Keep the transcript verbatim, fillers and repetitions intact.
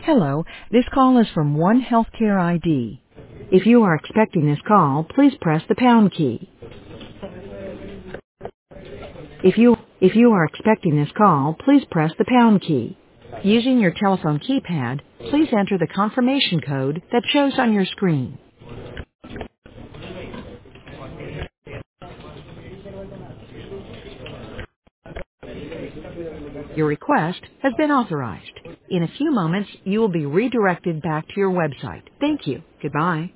Hello, this call is from One Healthcare I D. If you are expecting this call, please press the pound key. If you if you are expecting this call, please press the pound key. Using your telephone keypad, please enter the confirmation code that shows on your screen. Your request has been authorized. In a few moments, you will be redirected back to your website. Thank you. Goodbye.